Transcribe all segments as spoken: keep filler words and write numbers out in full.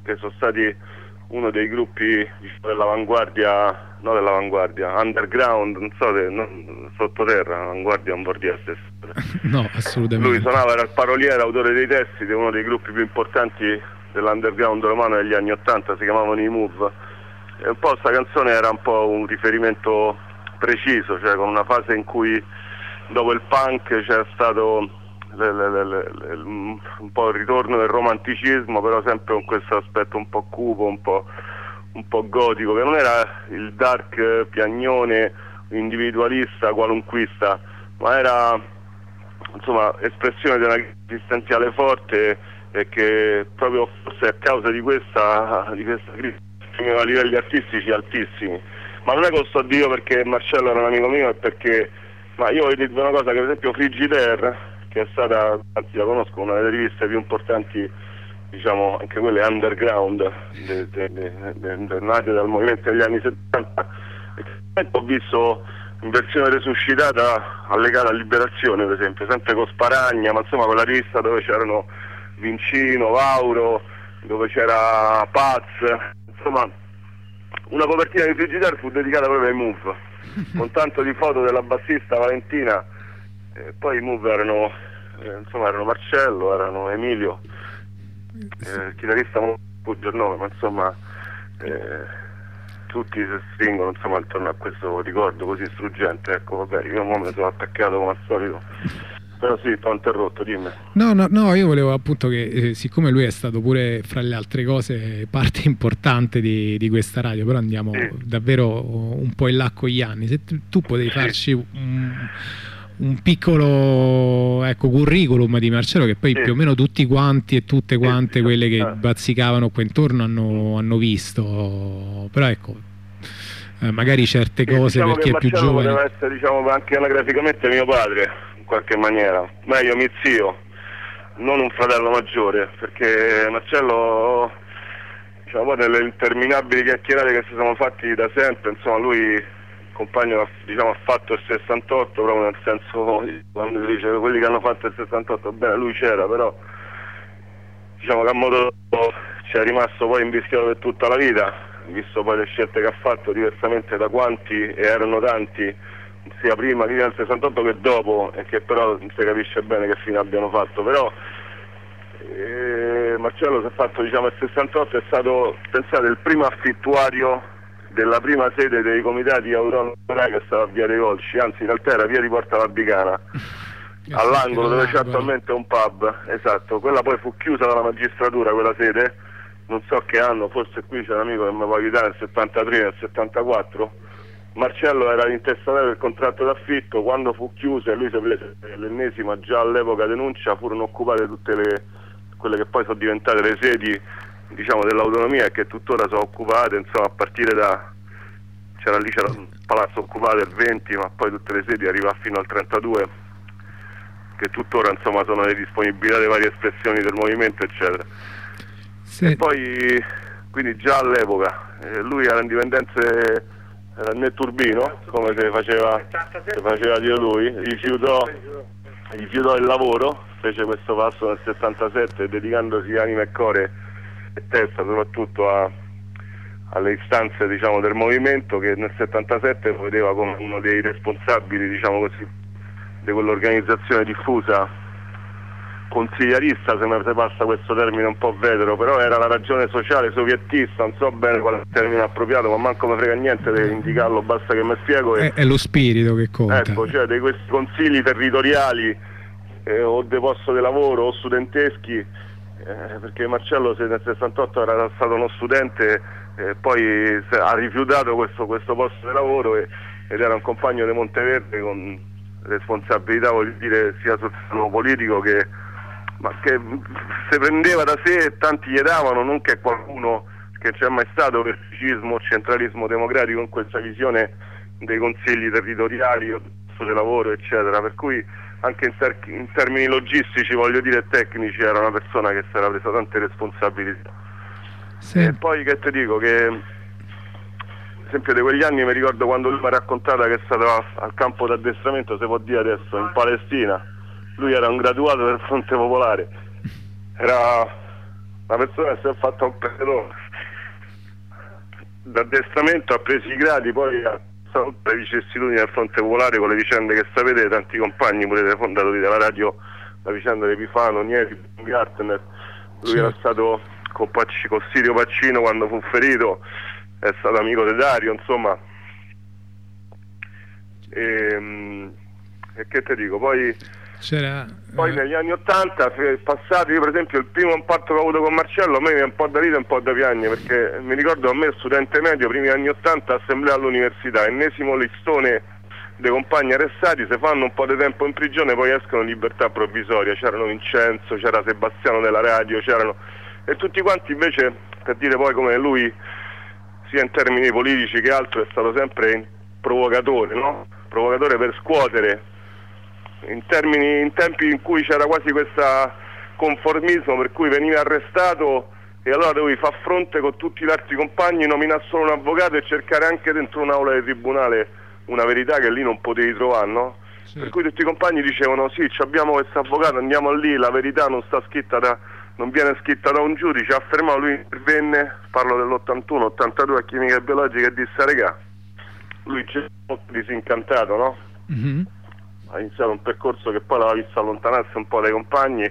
che sono stati uno dei gruppi, diciamo, dell'avanguardia, no dell'avanguardia, underground, non so, de, non, sottoterra, avanguardia non vuol dire la stessa. No, assolutamente. Lui suonava, era il paroliere, autore dei testi di uno dei gruppi più importanti dell'underground romano degli anni ottanta, si chiamavano i Move. E un po' sta canzone era un po' un riferimento preciso, cioè con una fase in cui dopo il punk c'era stato Le, le, le, le, un po' il ritorno del romanticismo, però sempre con questo aspetto un po' cupo, un po', un po' gotico, che non era il dark piagnone individualista, qualunquista, ma era, insomma, espressione di una crisi esistenziale forte, e che proprio forse a causa di questa, di questa crisi a livelli artistici altissimi. Ma non è che lo sto a dire perché Marcello era un amico mio, è perché, ma io voglio dirvi una cosa, che per esempio Frigidaire, che è stata, anzi la conosco, una delle riviste più importanti, diciamo, anche quelle underground, de, de, de, de, de, nate dal movimento degli anni settanta, e ho visto in versione resuscitata allegata a Liberazione, per esempio, sempre con Sparagna, ma insomma quella rivista dove c'erano Vincino, Vauro, dove c'era Paz, insomma una copertina di Frigidaire fu dedicata proprio ai Move, con tanto di foto della bassista Valentina. E poi i Move erano, eh, insomma, erano Marcello, erano Emilio, eh, il chitarrista non sfugge il nome, ma insomma eh, tutti si stringono, insomma, intorno a questo ricordo così struggente. Ecco, vabbè, io mo me ne sono attaccato come al solito, però sì, ti ho interrotto, dimmi. No, no, no, io volevo appunto che, eh, siccome lui è stato pure, fra le altre cose, parte importante di, di questa radio, però andiamo sì. davvero un po' in là con gli anni, se tu, tu potevi sì. farci un... un piccolo, ecco, curriculum di Marcello, che poi sì. più o meno tutti quanti e tutte quante sì, quelle che eh. bazzicavano qua intorno hanno, hanno visto, però ecco, eh, magari certe sì, cose diciamo per chi è più Marcello giovane poteva essere, diciamo, anche anagraficamente mio padre in qualche maniera, meglio mio zio, non un fratello maggiore, perché Marcello, diciamo, poi nelle interminabili chiacchierate che si sono fatti da sempre, insomma, lui compagno, diciamo, ha fatto il sessantotto, proprio nel senso, quando si dice quelli che hanno fatto il sessantotto, bene, lui c'era, però diciamo che a modo ci è rimasto poi invischiato per tutta la vita, visto poi le scelte che ha fatto, diversamente da quanti, e erano tanti, sia prima che nel sessantotto che dopo, e che però non si capisce bene che fine abbiano fatto. Però eh, Marcello si è fatto, diciamo, il sessantotto è stato, pensate, il primo affittuario della prima sede dei comitati autonomi che stava a Via dei Volsci, anzi in realtà era Via di Porta Labicana, all'angolo dove c'è attualmente un pub, esatto. Quella poi fu chiusa dalla magistratura, quella sede, non so che anno, forse qui c'è un amico che mi può aiutare, nel settantatré, nel settantaquattro. Marcello era l'intestatario del contratto d'affitto, quando fu chiusa e lui si prese l'ennesima, già all'epoca denuncia, furono occupate tutte le, quelle che poi sono diventate le sedi, diciamo, dell'autonomia, e che tuttora sono occupate, insomma, a partire da, c'era lì, c'era un palazzo occupato il venti, ma poi tutte le sedi arriva fino al trentadue, che tuttora, insomma, sono le disponibilità delle varie espressioni del movimento, eccetera. Sì. E poi, quindi già all'epoca, eh, lui era in dipendenze, era nel Turbino, come si faceva, si faceva dire lui, rifiutò, rifiutò il lavoro, fece questo passo nel settantasette, dedicandosi anima e core e testa soprattutto a, alle istanze, diciamo, del movimento, che nel settantasette lo vedeva come uno dei responsabili, diciamo così, di quell'organizzazione diffusa consigliarista, se mi passa questo termine un po' vetero, però era la ragione sociale soviettista, non so bene qual è il termine appropriato, ma manco mi frega niente di indicarlo, basta che mi spiego. E, è, è lo spirito che conta. Ecco, cioè di questi consigli territoriali eh, o dei posti di lavoro o studenteschi, eh, perché Marcello nel sessantotto era stato uno studente, eh, poi ha rifiutato questo, questo posto di lavoro e, ed era un compagno di Monteverde con responsabilità, voglio dire, sia sul piano politico che ma che se prendeva da sé e tanti gli davano, non che qualcuno che c'è mai stato verticismo o centralismo democratico in questa visione dei consigli territoriali o del lavoro, eccetera, per cui anche in, ter- in termini logistici, voglio dire, tecnici, era una persona che si era presa tante responsabilità. Sì. E poi che ti dico, che ad esempio di quegli anni mi ricordo quando lui mi ha raccontato che è stato al campo d'addestramento, se può dire adesso, in Palestina. Lui era un graduato del Fronte Popolare, era una persona che si è fatta un pedone d'addestramento, ha preso i gradi, poi ha fatto le vicissitudini al fronte popolare con le vicende che sapete, tanti compagni pure dei fondatori della radio, la vicenda di Epifano, Nieri, Gartner, lui sì. Era stato con, Pac- con Sirio Pacino quando fu ferito, è stato amico di Dario, insomma. E, e che te dico, poi C'era, poi eh... negli anni ottanta passati, io per esempio il primo impatto che ho avuto con Marcello a me mi è un po' da ridere e un po' da piangere, perché mi ricordo a me studente medio, primi anni ottanta, assemblea all'università, ennesimo listone dei compagni arrestati, se fanno un po' di tempo in prigione poi escono in libertà provvisoria, c'erano Vincenzo, c'era Sebastiano della radio, c'erano, e tutti quanti invece, per dire poi come lui sia in termini politici che altro, è stato sempre provocatore, no? Provocatore per scuotere, in termini, in tempi in cui c'era quasi questo conformismo per cui veniva arrestato e allora dovevi far fronte con tutti gli altri compagni, nominare solo un avvocato e cercare anche dentro un'aula di tribunale una verità che lì non potevi trovare, no? Sì. Per cui tutti i compagni dicevano sì, abbiamo questo avvocato, andiamo lì, la verità non sta scritta da, non viene scritta da un giudice, ha fermato, lui intervenne, parlo dell'ottantuno ottantadue a chimica e biologica, e disse regà, lui c'è molto disincantato, no? Mm-hmm. Ha iniziato un percorso che poi l'aveva visto allontanarsi un po' dai compagni,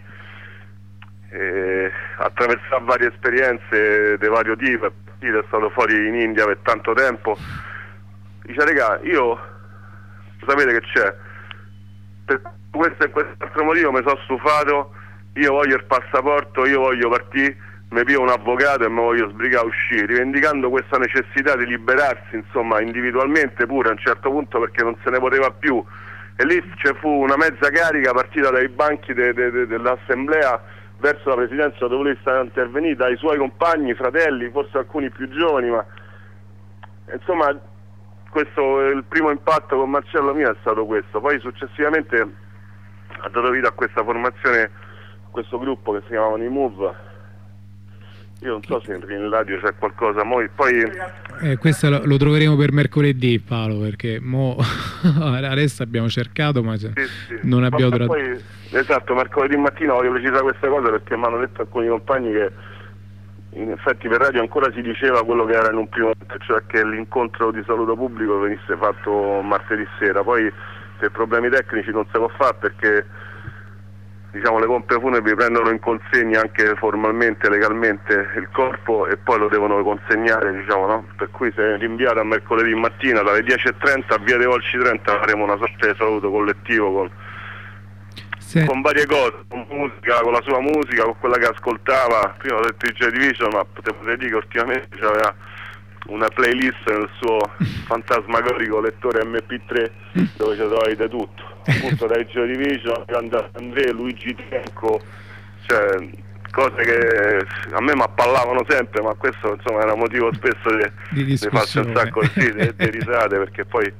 e attraversare varie esperienze di vario tipo, è stato fuori in India per tanto tempo. Dice regà, io sapete che c'è, per questo e quest'altro motivo mi sono stufato, io voglio il passaporto, io voglio partire, mi pio un avvocato e mi voglio sbrigare a uscire, rivendicando questa necessità di liberarsi, insomma, individualmente pure a un certo punto, perché non se ne poteva più. E lì ci fu una mezza carica partita dai banchi de, de, de, dell'assemblea verso la presidenza, dove lui stava intervenendo, dai suoi compagni, fratelli, forse alcuni più giovani, ma insomma questo, il primo impatto con Marcello mio è stato questo. Poi successivamente ha dato vita a questa formazione, a questo gruppo che si chiamavano i Move. Io non so se in radio c'è qualcosa, poi... Eh, questo lo, lo troveremo per mercoledì, Paolo, perché mo adesso abbiamo cercato ma sì, sì. non abbiamo trovato... Poi, esatto, mercoledì mattina voglio precisare queste cose perché mi hanno detto alcuni compagni che in effetti per radio ancora si diceva quello che era in un primo momento, cioè che l'incontro di saluto pubblico venisse fatto martedì sera, poi per problemi tecnici non si può fare perché diciamo le pompe funebri prendono in consegna anche formalmente, legalmente il corpo e poi lo devono consegnare, diciamo, no? Per cui se è rinviato a mercoledì mattina dalle dieci e trenta a via dei Volci trenta faremo una sorta di saluto collettivo con, sì. con varie cose, con musica, con la sua musica, con quella che ascoltava. Prima ho detto di Joy Division, ma potrei dire che ultimamente c'aveva una playlist nel suo fantasmagorico lettore M P tre dove ci trovi di tutto, appunto dai Joy Division, Andrea, Luigi Tenco, cioè cose che a me mi appallavano sempre, ma questo insomma era motivo spesso di, di farsi un sacco sì, di, di risate, perché poi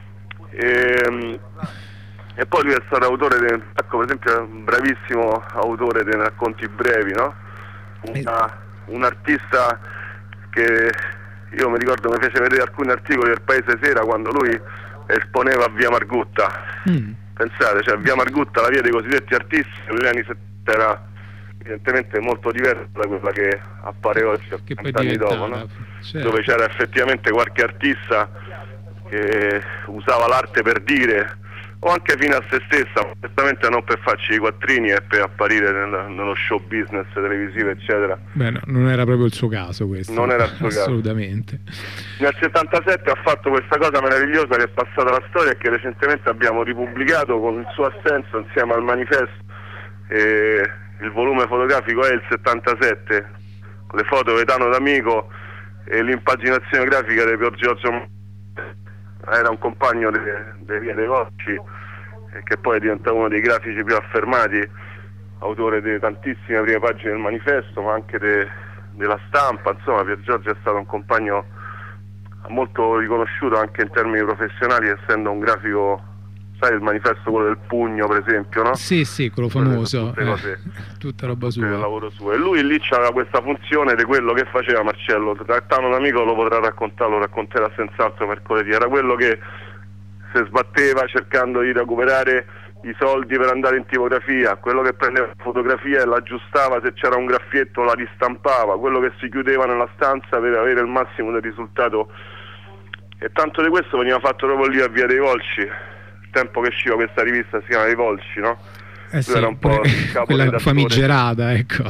e, e poi lui è stato autore di, ecco, per esempio un bravissimo autore dei racconti brevi, no? Una, un artista che io mi ricordo mi fece vedere alcuni articoli del Paese Sera quando lui esponeva a Via Margutta. Mm. Pensate, cioè Via Margutta, la via dei cosiddetti artisti, negli anni settanta era evidentemente molto diversa da quella che appare oggi, ottanta anni dopo, no? Certo. Dove c'era effettivamente qualche artista che usava l'arte per dire, o anche fino a se stessa, onestamente non per farci i quattrini e per apparire nel, nello show business televisivo eccetera. Beh, no, non era proprio il suo caso questo. Non era il suo assolutamente. Caso. Nel settantasette ha fatto questa cosa meravigliosa che è passata alla storia e che recentemente abbiamo ripubblicato con il suo assenso insieme al manifesto. E il volume fotografico è il settantasette, le foto Gaetano D'Amico e l'impaginazione grafica di Pier Giorgio. Era un compagno dei Via dei Volci e che poi è diventato uno dei grafici più affermati, autore di tantissime prime pagine del manifesto, ma anche de, della stampa. Insomma, Pier Giorgio è stato un compagno molto riconosciuto anche in termini professionali, essendo un grafico, sai, il manifesto, quello del pugno per esempio, no? Sì, sì, quello famoso, tutte cose, eh, tutta roba sua, il lavoro suo. E lui lì c'aveva questa funzione di quello che faceva Marcello. Gaetano D'Amico lo potrà raccontare, lo racconterà senz'altro mercoledì. Era quello che si sbatteva cercando di recuperare i soldi per andare in tipografia, quello che prendeva la fotografia e l'aggiustava, se c'era un graffietto la ristampava, quello che si chiudeva nella stanza per avere il massimo del risultato, e tanto di questo veniva fatto proprio lì a Via dei Volsci, il tempo che usciva questa rivista si chiama I Volsci, no? Eh sì, era un po' il capo quella famigerata, ecco.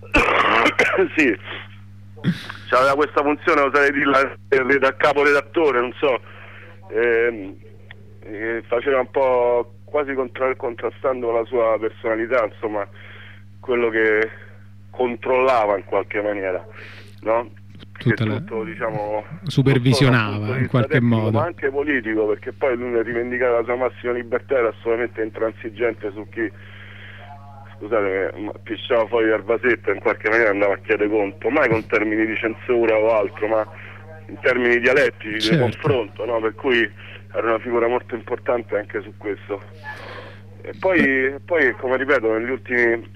Sì, c'aveva questa funzione, oserei dirla, da capo redattore, non so, e, e faceva un po' quasi contra, contrastando la sua personalità, insomma, quello che controllava in qualche maniera, no? Tutta che tutto, la... diciamo, supervisionava in qualche tecnico, modo, ma anche politico, perché poi lui rivendicava la sua massima libertà, era assolutamente intransigente su chi, scusate, pisciava fuori dal vasetto, in qualche maniera andava a chiedere conto, mai con termini di censura o altro, ma in termini dialettici, certo, di confronto, no? Per cui era una figura molto importante anche su questo. E poi, poi come ripeto, negli ultimi,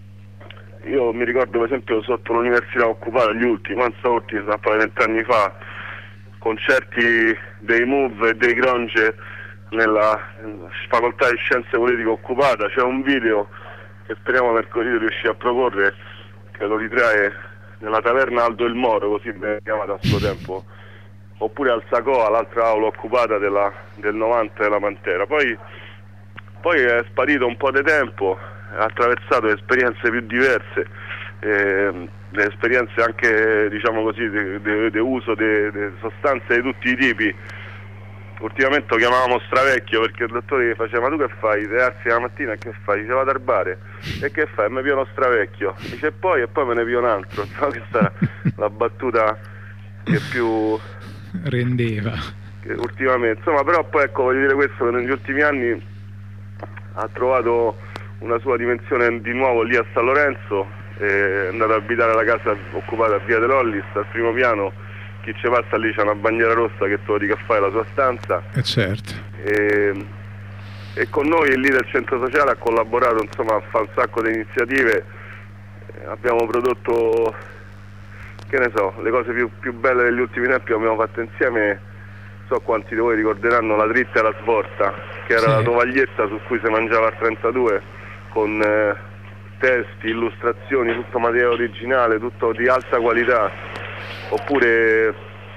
io mi ricordo per esempio sotto l'università occupata, gli ultimi, non so, ultimi, un po' di vent'anni fa, concerti dei Move e dei Gronge nella facoltà di scienze politiche occupata, c'è un video che speriamo mercoledì di riuscire a proporre, che lo ritrae nella taverna Aldo il Moro, così veniva chiamata a suo tempo, oppure al Sacoa, l'altra aula occupata della, del novanta della Pantera. Poi, poi è sparito un po' di tempo, ha attraversato esperienze più diverse, eh, esperienze anche, diciamo così, di uso di sostanze di tutti i tipi. Ultimamente lo chiamavamo Stravecchio perché il dottore gli faceva: ma tu che fai? Ti alzi la mattina e che fai? Diceva: vado al bar. E che fai? Mi pio uno Stravecchio. Dice: poi e poi me ne pio un altro. No, questa è la battuta che più rendeva che ultimamente, insomma. Però poi, ecco, voglio dire questo, che negli ultimi anni ha trovato una sua dimensione di nuovo lì a San Lorenzo, è andato a abitare la casa occupata a Via dell'Ollis, al primo piano. Chi ci passa lì c'è una bandiera rossa che te lo dica a fare la sua stanza, eh certo. e, e con noi lì del centro sociale ha collaborato, insomma, a fare un sacco di iniziative. Abbiamo prodotto, che ne so, le cose più, più belle degli ultimi tempi abbiamo fatto insieme. So quanti di voi ricorderanno la dritta e la svolta, che era, sì, la tovaglietta su cui si mangiava a trentadue, con eh, testi, illustrazioni, tutto materiale originale, tutto di alta qualità. Oppure,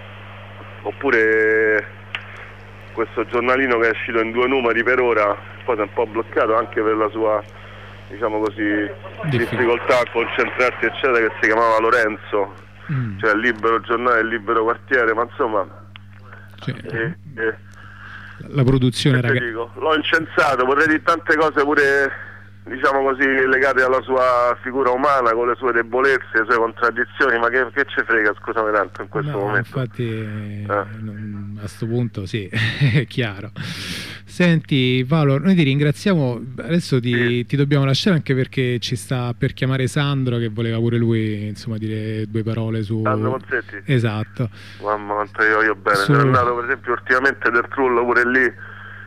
oppure questo giornalino che è uscito in due numeri per ora, poi si è un po' bloccato anche per la sua, diciamo così, difficoltà a concentrarsi eccetera, che si chiamava Lorenzo, mm. cioè il libero giornale, il libero quartiere, ma insomma, cioè, eh, eh, la produzione raga... dico, l'ho incensato, potrei dire tante cose pure, diciamo così, legate alla sua figura umana, con le sue debolezze, le sue contraddizioni, ma che, che ce frega, scusami tanto, in questo no, momento. Infatti eh. non, a sto punto sì, è chiaro. Senti Paolo, noi ti ringraziamo, adesso ti, sì. ti dobbiamo lasciare, anche perché ci sta per chiamare Sandro, che voleva pure lui, insomma, dire due parole su... Sandro Pozzetti? Esatto. Mamma quanto io voglio bene, su... sono andato per esempio ultimamente del Trullo pure lì,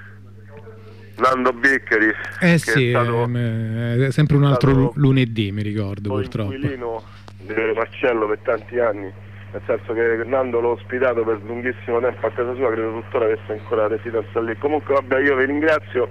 Nando Biccheri, eh sì, è, stato, è sempre un altro lunedì, mi ricordo, purtroppo. Inquilino di Marcello per tanti anni, nel senso che Nando l'ho ospitato per lunghissimo tempo a casa sua, credo tuttora avesse ancora residenza lì. Comunque vabbè, io vi ringrazio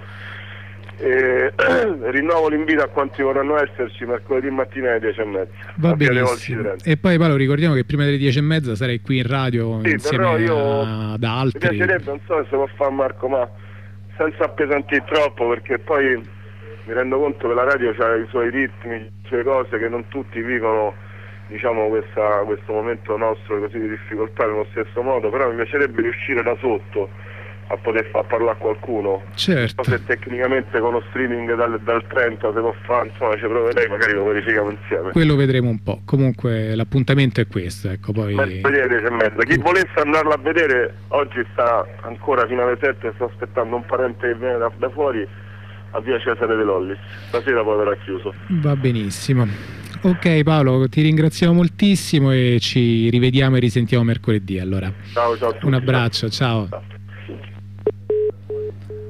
e rinnovo l'invito a quanti vorranno esserci mercoledì mattina alle dieci e mezza. Va benissimo. E poi Paolo, ricordiamo che prima delle dieci e mezza sarei qui in radio, sì, insieme io, ad altri. Mi piacerebbe, non so se può fare Marco, ma senza appesantire troppo, perché poi mi rendo conto che la radio ha i suoi ritmi, le sue cose, che non tutti vivono, diciamo, questa, questo momento nostro così di difficoltà nello stesso modo, però mi piacerebbe riuscire da sotto a poter far parlare a qualcuno. Certo. Se tecnicamente con lo streaming dal, dal trenta si può fare, insomma ci proverei, magari lo verifichiamo insieme. Quello vedremo un po'. Comunque l'appuntamento è questo, ecco, poi... Vedete, mezza. Chi volesse andarla a vedere oggi sta ancora fino alle sette, sto aspettando un parente che viene da, da fuori a via Cesare De Lollis. Stasera poi verrà chiuso. Va benissimo. Ok Paolo, ti ringraziamo moltissimo e ci rivediamo e risentiamo mercoledì allora. Ciao, ciao a tutti. Un abbraccio, ciao. ciao.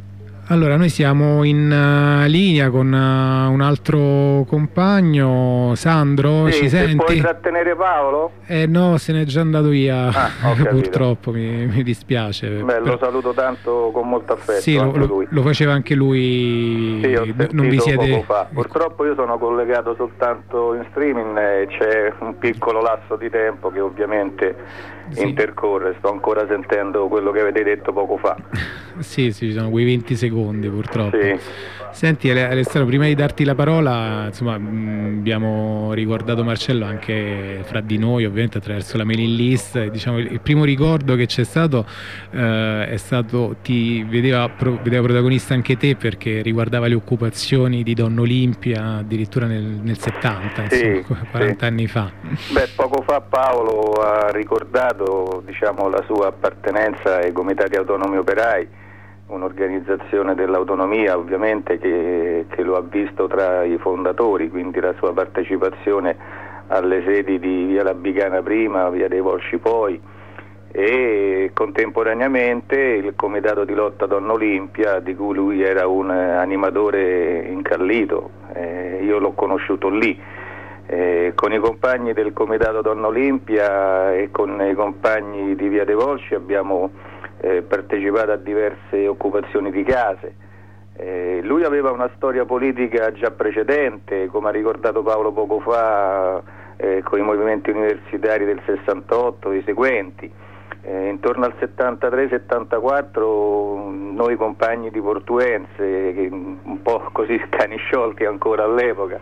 Allora, noi siamo in uh, linea con uh, un altro compagno, Sandro, sì, ci se senti? Puoi trattenere Paolo? Eh no, se n'è già andato via, ah, purtroppo mi, mi dispiace. Beh, però... lo saluto tanto con molto affetto. Sì, lo, lui. lo faceva anche lui, sì, ho non vi siete... poco fa. Purtroppo io sono collegato soltanto in streaming e c'è un piccolo lasso di tempo che ovviamente sì. intercorre, sto ancora sentendo quello che avete detto poco fa. Sì, sì, ci sono quei venti secondi purtroppo. Sì. Senti Alessandro, prima di darti la parola, insomma, mh, abbiamo ricordato Marcello anche fra di noi, ovviamente attraverso la mailing list. Diciamo, il primo ricordo che c'è stato eh, è stato, ti vedeva, pro, vedeva protagonista anche te, perché riguardava le occupazioni di Donna Olimpia addirittura nel, nel settanta, sì, insomma, quaranta sì. anni fa. Beh, poco fa Paolo ha ricordato, diciamo, la sua appartenenza ai Comitati Autonomi Operai, un'organizzazione dell'autonomia ovviamente che, che lo ha visto tra i fondatori, quindi la sua partecipazione alle sedi di Via Labicana prima, Via dei Volsci poi, e contemporaneamente il Comitato di Lotta Donna Olimpia, di cui lui era un animatore incallito. Eh, io l'ho conosciuto lì. Eh, con i compagni del Comitato Donna Olimpia e con i compagni di Via dei Volsci abbiamo Eh, partecipato a diverse occupazioni di case. Eh, lui aveva una storia politica già precedente, come ha ricordato Paolo poco fa, eh, con i movimenti universitari del sessantotto e i seguenti. Eh, intorno al settantatré settantaquattro noi compagni di Portuense, che un po' così cani sciolti ancora all'epoca,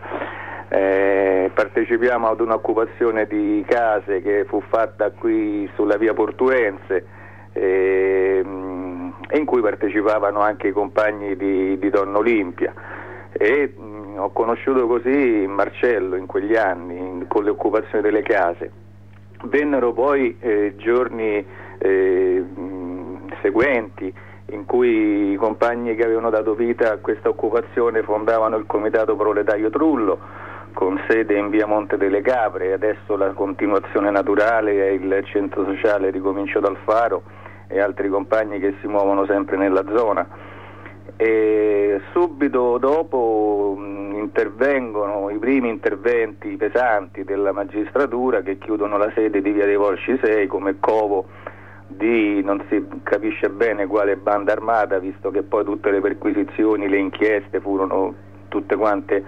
eh, partecipiamo ad un'occupazione di case che fu fatta qui sulla via Portuense, E, e in cui partecipavano anche i compagni di, di Donna Olimpia, e mh, ho conosciuto così Marcello in quegli anni in, con le occupazioni delle case. Vennero poi eh, giorni eh, mh, seguenti in cui i compagni che avevano dato vita a questa occupazione fondavano il Comitato Proletario Trullo, con sede in via Monte delle Capre. Adesso la continuazione naturale è il centro sociale Ricomincio dal Faro e altri compagni che si muovono sempre nella zona. E subito dopo mh, intervengono i primi interventi pesanti della magistratura, che chiudono la sede di via dei Volsci sei come covo di non si capisce bene quale banda armata, visto che poi tutte le perquisizioni, le inchieste furono tutte quante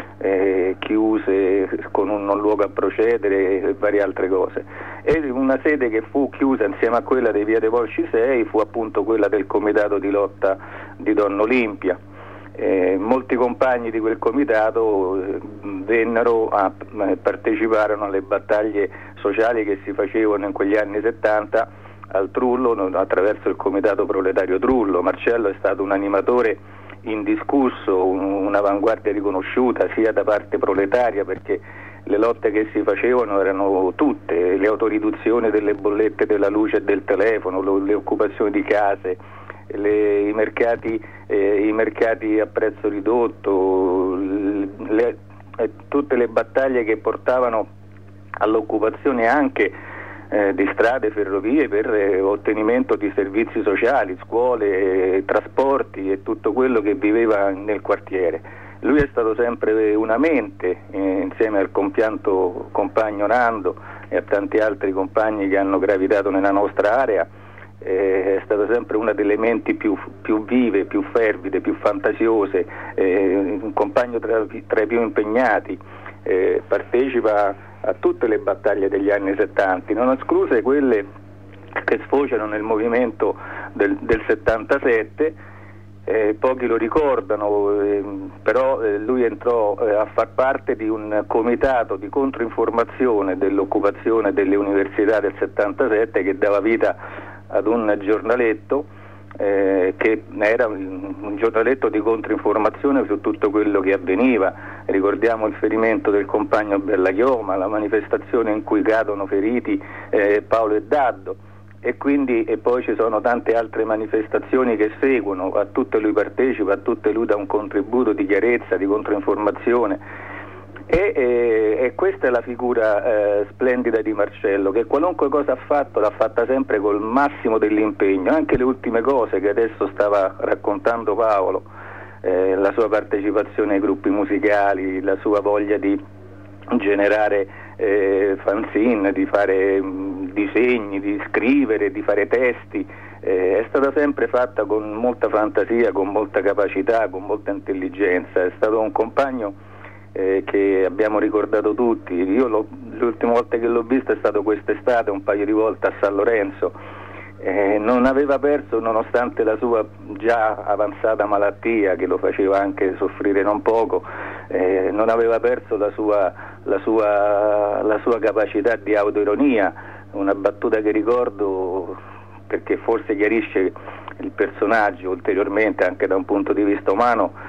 eh, chiuse con un non luogo a procedere e varie altre cose. E una sede che fu chiusa insieme a quella dei via dei Volsci sei fu appunto quella del Comitato di Lotta di Donna Olimpia. Eh, molti compagni di quel comitato eh, vennero a eh, parteciparono alle battaglie sociali che si facevano in quegli anni settanta al Trullo attraverso il Comitato Proletario Trullo. Marcello è stato un animatore indiscusso, un'avanguardia riconosciuta sia da parte proletaria, perché le lotte che si facevano erano tutte, le autoriduzioni delle bollette della luce e del telefono, le occupazioni di case, le, i, mercati, eh, i mercati a prezzo ridotto, le, eh, tutte le battaglie che portavano all'occupazione anche Eh, di strade, ferrovie per eh, ottenimento di servizi sociali, scuole, eh, trasporti e tutto quello che viveva nel quartiere. Lui è stato sempre una mente, eh, insieme al compianto compagno Nando e a tanti altri compagni che hanno gravitato nella nostra area, eh, è stato sempre una delle menti più, più vive, più fervide, più fantasiose, eh, un compagno tra, tra i più impegnati, eh, partecipa a tutte le battaglie degli anni settanta, non escluse quelle che sfociano nel movimento del, del settantasette, eh, pochi lo ricordano, eh, però eh, lui entrò eh, a far parte di un comitato di controinformazione dell'occupazione delle università del settantasette, che dava vita ad un giornaletto Eh, che era un giornaletto di controinformazione su tutto quello che avveniva. Ricordiamo il ferimento del compagno Bellachioma, la manifestazione in cui cadono feriti eh, Paolo e Daddo, e quindi e poi ci sono tante altre manifestazioni che seguono, a tutte lui partecipa, a tutte lui dà un contributo di chiarezza, di controinformazione. E, e, e questa è la figura eh, splendida di Marcello, che qualunque cosa ha fatto l'ha fatta sempre col massimo dell'impegno, anche le ultime cose che adesso stava raccontando Paolo, eh, la sua partecipazione ai gruppi musicali, la sua voglia di generare eh, fanzine, di fare mh, disegni, di scrivere, di fare testi, eh, è stata sempre fatta con molta fantasia, con molta capacità, con molta intelligenza. È stato un compagno Eh, che abbiamo ricordato tutti. Io l'ho, l'ultima volta che l'ho visto è stato quest'estate, un paio di volte a San Lorenzo. Eh, non aveva perso, nonostante la sua già avanzata malattia che lo faceva anche soffrire non poco, eh, non aveva perso la sua, la sua, la sua capacità di autoironia. Una battuta che ricordo, perché forse chiarisce il personaggio ulteriormente anche da un punto di vista umano,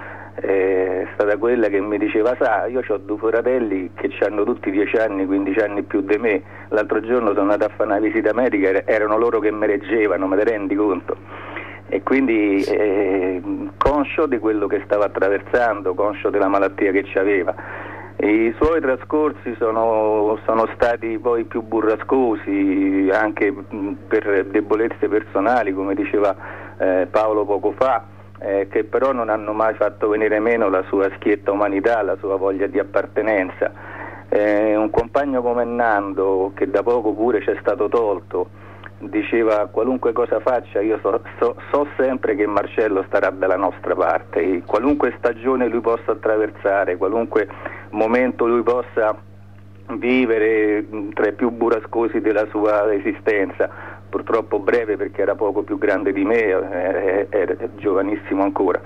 è stata quella che mi diceva: sa, io ho due fratelli che hanno tutti dieci anni, quindici anni più di me, l'altro giorno sono andato a fare una visita medica, erano loro che mi reggevano, me ne rendi conto? E quindi eh, conscio di quello che stava attraversando, conscio della malattia che aveva. I suoi trascorsi sono, sono stati poi più burrascosi, anche per debolezze personali, come diceva eh, Paolo poco fa, Eh, che però non hanno mai fatto venire meno la sua schietta umanità, la sua voglia di appartenenza. Eh, un compagno come Nando, che da poco pure ci è stato tolto, diceva: qualunque cosa faccia io so, so, so sempre che Marcello starà dalla nostra parte, e qualunque stagione lui possa attraversare, qualunque momento lui possa vivere tra i più burrascosi della sua esistenza, purtroppo breve perché era poco più grande di me, era, era giovanissimo ancora,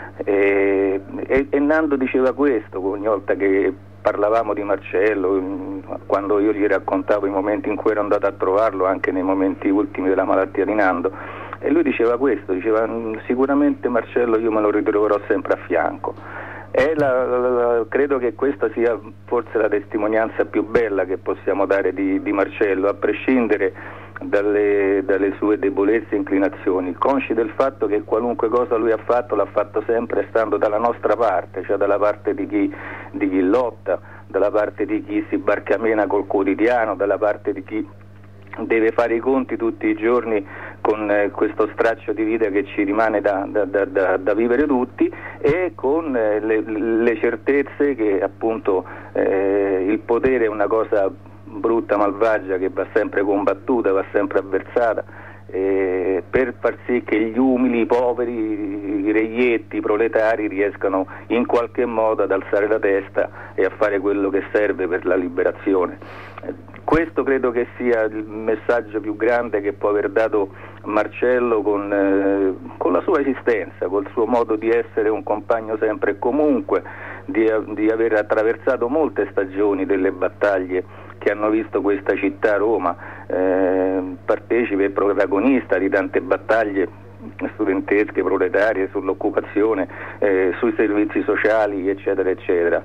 e, e, e Nando diceva questo ogni volta che parlavamo di Marcello, quando io gli raccontavo i momenti in cui ero andato a trovarlo, anche nei momenti ultimi della malattia di Nando, e lui diceva questo, diceva: sicuramente Marcello io me lo ritroverò sempre a fianco. E la, la, la, credo che questa sia forse la testimonianza più bella che possiamo dare di, di Marcello, a prescindere dalle, dalle sue debolezze e inclinazioni, consci del fatto che qualunque cosa lui ha fatto l'ha fatto sempre stando dalla nostra parte, cioè dalla parte di chi, di chi lotta, dalla parte di chi si barcamena col quotidiano, dalla parte di chi deve fare i conti tutti i giorni con eh, questo straccio di vita che ci rimane da, da, da, da, da vivere tutti, e con eh, le, le certezze che appunto eh, il potere è una cosa brutta, malvagia, che va sempre combattuta, va sempre avversata, eh, per far sì che gli umili, i poveri, i reietti, i proletari riescano in qualche modo ad alzare la testa e a fare quello che serve per la liberazione. Questo credo che sia il messaggio più grande che può aver dato Marcello con, eh, con la sua esistenza, col suo modo di essere un compagno sempre e comunque, di, di aver attraversato molte stagioni delle battaglie che hanno visto questa città, Roma, eh, partecipe e protagonista di tante battaglie studentesche, proletarie, sull'occupazione, eh, sui servizi sociali, eccetera, eccetera.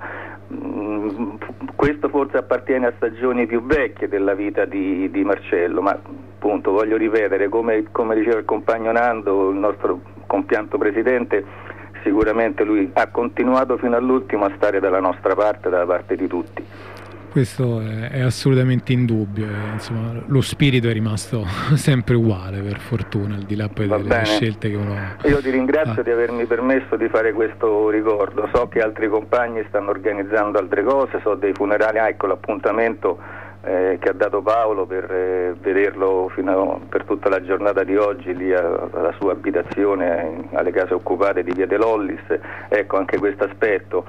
Mm, questo forse appartiene a stagioni più vecchie della vita di, di Marcello, ma appunto voglio ripetere, come, come diceva il compagno Nando, il nostro compianto presidente, sicuramente lui ha continuato fino all'ultimo a stare dalla nostra parte, dalla parte di tutti. Questo è, è assolutamente indubbio, eh, insomma, lo spirito è rimasto sempre uguale, per fortuna, al di là poi Va delle bene. scelte che uno Io ti ringrazio ah. di avermi permesso di fare questo ricordo. So che altri compagni stanno organizzando altre cose, so dei funerali, ah, ecco l'appuntamento eh, che ha dato Paolo per eh, vederlo fino a, per tutta la giornata di oggi lì a, alla sua abitazione, alle case occupate di Via De Lollis. Ecco, anche questo aspetto.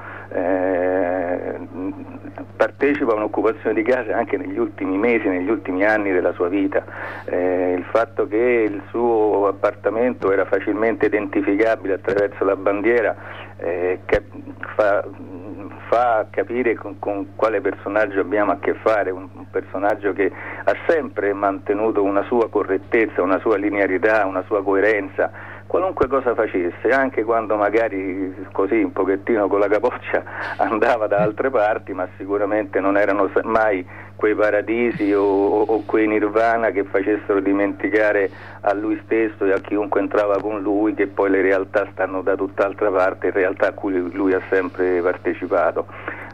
Eh, partecipa a un'occupazione di casa anche negli ultimi mesi, negli ultimi anni della sua vita. Eh, il fatto che il suo appartamento era facilmente identificabile attraverso la bandiera eh, che fa, fa capire con, con quale personaggio abbiamo a che fare, un, un personaggio che ha sempre mantenuto una sua correttezza, una sua linearità, una sua coerenza, qualunque cosa facesse, anche quando magari così un pochettino con la capoccia andava da altre parti, ma sicuramente non erano mai quei paradisi o, o, o quei nirvana che facessero dimenticare a lui stesso e a chiunque entrava con lui che poi le realtà stanno da tutt'altra parte, in realtà a cui lui ha sempre partecipato.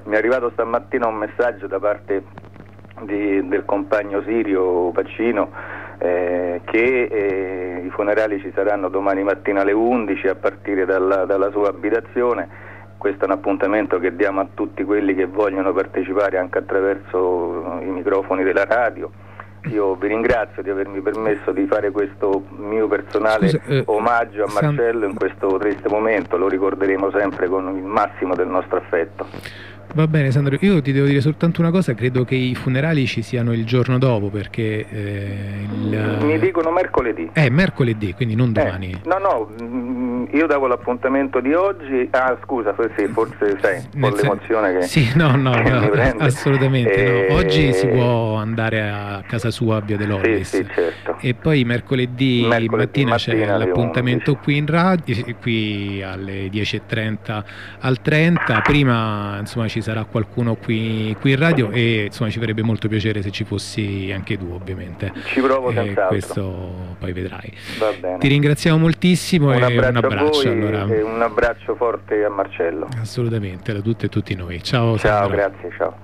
mi è arrivato stamattina un messaggio da parte di, del compagno Sirio Pacino eh, che eh, i funerali ci saranno domani mattina alle undici a partire dalla, dalla sua abitazione. Questo è un appuntamento che diamo a tutti quelli che vogliono partecipare anche attraverso i microfoni della radio. Io vi ringrazio di avermi permesso di fare questo mio personale Scusa, eh, omaggio a Marcello San... in questo triste momento, lo ricorderemo sempre con il massimo del nostro affetto. Va bene Sandro, io ti devo dire soltanto una cosa, credo che i funerali ci siano il giorno dopo perché eh, il... mi dicono mercoledì. Eh, mercoledì, quindi non domani. Eh, no, no, io davo l'appuntamento di oggi, ah scusa, sì, forse sai, con l'emozione che Sì, no, no, che no assolutamente e... no. Oggi si può andare a casa sua a Via De Lollis. Sì, sì, certo. E poi mercoledì, mercoledì mattina, mattina c'è l'appuntamento undici. Qui in radio, qui alle dieci e trenta al trenta, prima insomma ci sarà qualcuno qui, qui in radio e insomma ci farebbe molto piacere se ci fossi anche tu, ovviamente. Ci provo eh, senz'altro. Questo poi vedrai. Va bene. Ti ringraziamo moltissimo un e un abbraccio. A voi allora. E un abbraccio forte a Marcello. Assolutamente, da tutte e tutti noi. Ciao. Ciao, Sandro. grazie, ciao.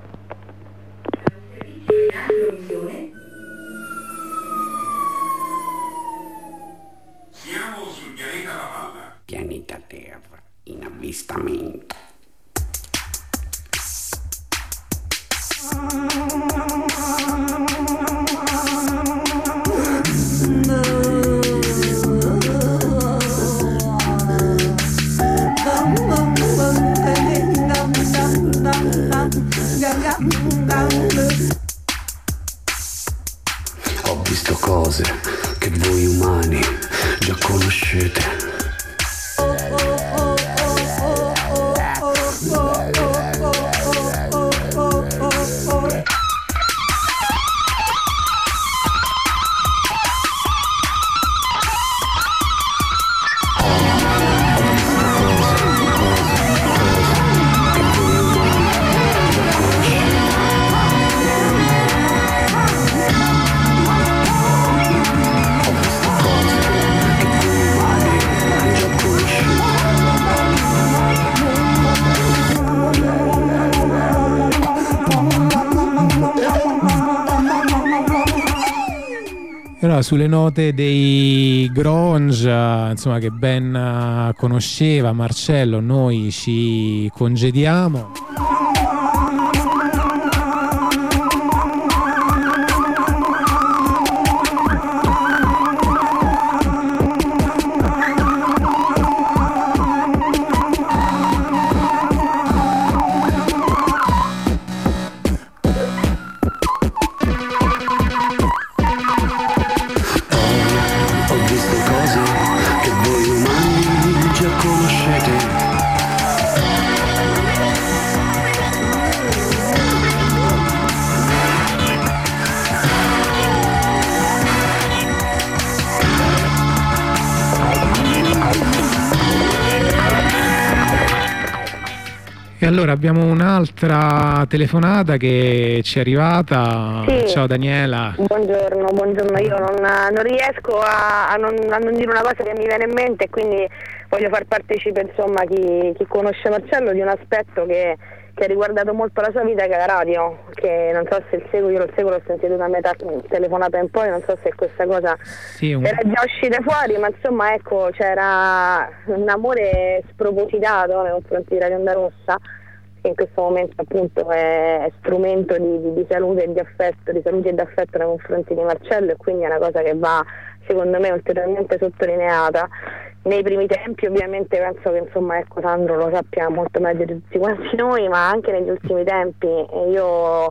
Siamo sul pianeta La Palla. Pianeta Terra, in avvistamento. Ho visto cose che voi umani già conoscete. Allora, sulle note dei grunge, insomma, che ben conosceva Marcello, noi ci congediamo. E allora abbiamo un'altra telefonata che ci è arrivata. Sì. Ciao Daniela. Buongiorno, buongiorno. Io non, non riesco a, a, non, a non dire una cosa che mi viene in mente, e quindi voglio far partecipe insomma chi, chi conosce Marcello di un aspetto che, che ha riguardato molto la sua vita, che è la radio, che non so se il seguo, io lo seguo, l'ho sentito da metà telefonata in poi, non so se questa cosa sì, un... era già uscita fuori, ma insomma ecco, c'era un amore spropositato nei confronti di Radio Onda Rossa, che in questo momento appunto è, è strumento di, di, di salute e di affetto, di salute e di affetto nei confronti di Marcello, e quindi è una cosa che va secondo me ulteriormente sottolineata. Nei primi tempi ovviamente penso che insomma ecco Sandro lo sappia molto meglio di tutti quanti noi, ma anche negli ultimi tempi e io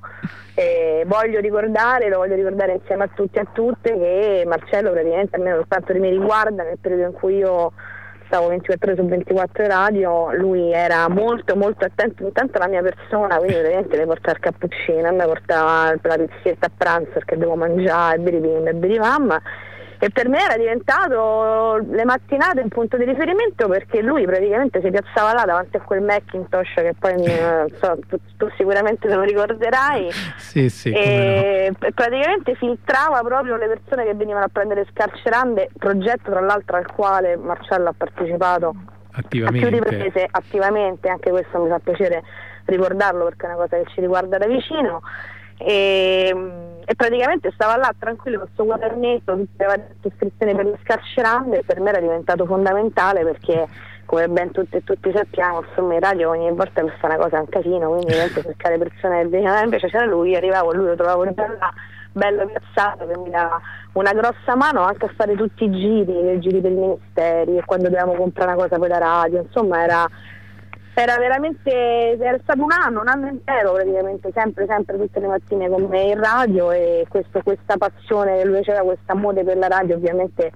eh, voglio ricordare, lo voglio ricordare insieme a tutti e a tutte, che Marcello praticamente, almeno per quanto mi riguarda, nel periodo in cui io stavo ventiquattro ore su ventiquattro in radio, lui era molto molto attento intanto alla mia persona, quindi praticamente mi portava il cappuccino, a me portava la pizzietta a pranzo perché devo mangiare, biribim e biribam, e per me era diventato le mattinate un punto di riferimento, perché lui praticamente si piazzava là davanti a quel Macintosh che poi eh, so, tu, tu sicuramente te lo ricorderai, sì, sì, e no. praticamente filtrava proprio le persone che venivano a prendere scarcerande, progetto tra l'altro al quale Marcello ha partecipato attivamente. a più riprese, attivamente, anche questo mi fa piacere ricordarlo perché è una cosa che ci riguarda da vicino. E, e praticamente stava là tranquillo con questo quadernetto, tutte le iscrizioni per le scarcerande, e per me era diventato fondamentale perché, come ben tutti e tutti sappiamo, insomma in radio ogni volta per fare una cosa è un casino, quindi niente, cercare persone che venivano, invece c'era lui, arrivavo, lui lo trovavo già là, bello piazzato, che mi dava una grossa mano anche a fare tutti i giri, i giri per i ministeri, e quando dovevamo comprare una cosa per la radio, insomma era era veramente, era stato un anno, un anno intero praticamente, sempre, sempre tutte le mattine con me in radio, e questo, questa passione che lui aveva, questo amore per la radio ovviamente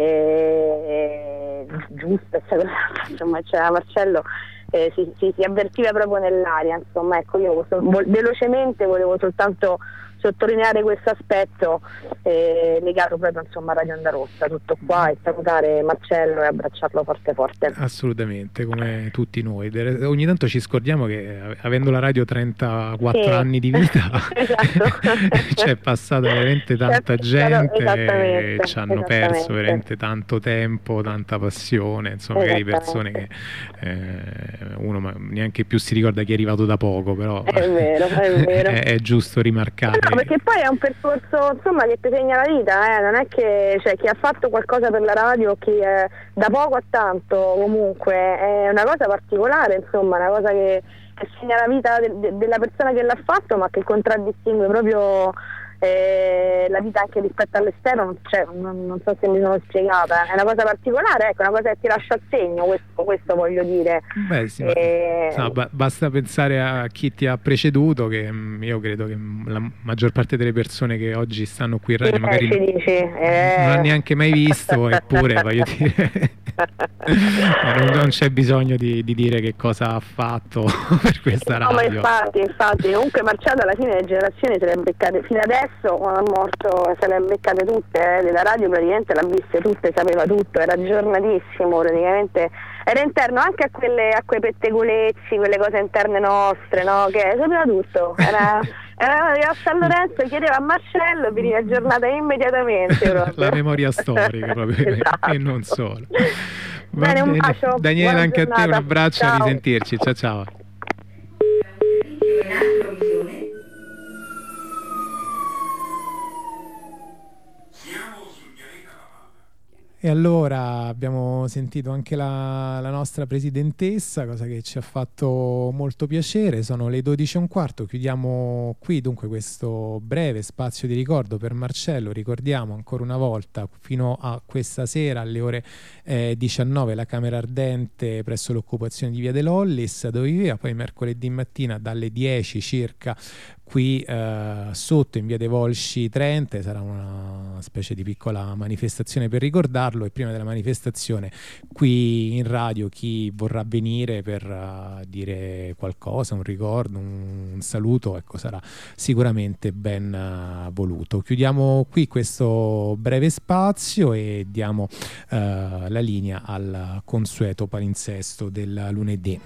è giusta, insomma c'era Marcello, eh, si, si, si avvertiva proprio nell'aria, insomma ecco, io velocemente volevo soltanto sottolineare questo aspetto eh, legato proprio insomma a Radio Onda Rossa, tutto qua, e salutare Marcello e abbracciarlo forte forte. Assolutamente, come tutti noi. Ogni tanto ci scordiamo che avendo la radio trentaquattro sì. anni di vita c'è passata veramente tanta gente e ci hanno perso veramente tanto tempo, tanta passione, insomma magari persone che eh, uno ma neanche più si ricorda chi è arrivato da poco, però è vero, è, vero. è, è giusto rimarcare. No, perché poi è un percorso insomma che ti segna la vita, eh? Non è che cioè, chi ha fatto qualcosa per la radio, chi è da poco a tanto, comunque è una cosa particolare, insomma, una cosa che, che segna la vita de, de, della persona che l'ha fatto, ma che contraddistingue proprio eh, la vita anche rispetto all'esterno, cioè, non, non so se mi sono spiegata, è una cosa particolare, ecco, una cosa che ti lascia il segno, questo, questo voglio dire. Beh sì, e... ma, no, ba- basta pensare a chi ti ha preceduto, che io credo che la maggior parte delle persone che oggi stanno qui in radio sì, magari non, dici, eh... non ha neanche mai visto, eppure voglio dire non, non c'è bisogno di, di dire che cosa ha fatto per questa radio. No, ma infatti, infatti, comunque Marcello alla fine le generazioni se le ha beccate, fino adesso quando è morto se le ha beccate tutte, eh, della radio praticamente l'ha viste tutte, sapeva tutto, era aggiornatissimo praticamente, era interno anche a quelle a quei pettegolezzi, quelle cose interne nostre, no? Che sapeva tutto, era Era a San Lorenzo, chiedeva a Marcello, veniva aggiornata immediatamente proprio. La memoria storica proprio esatto. E non solo. Va bene, un bene. bacio, Daniele, anche giornata. a te un abbraccio, ciao. A risentirci, ciao ciao. E allora abbiamo sentito anche la, la nostra presidentessa, cosa che ci ha fatto molto piacere. Sono le dodici e un quarto, chiudiamo qui dunque questo breve spazio di ricordo per Marcello. Ricordiamo ancora una volta, fino a questa sera alle ore eh, diciannove la Camera Ardente presso l'occupazione di Via De Lollis, dove viveva, poi mercoledì mattina dalle dieci circa qui eh, sotto in Via dei Volsci trenta sarà una specie di piccola manifestazione per ricordarlo, e prima della manifestazione qui in radio chi vorrà venire per uh, dire qualcosa, un ricordo, un, un saluto, ecco, sarà sicuramente ben uh, voluto. Chiudiamo qui questo breve spazio e diamo uh, la linea al consueto palinsesto del lunedì.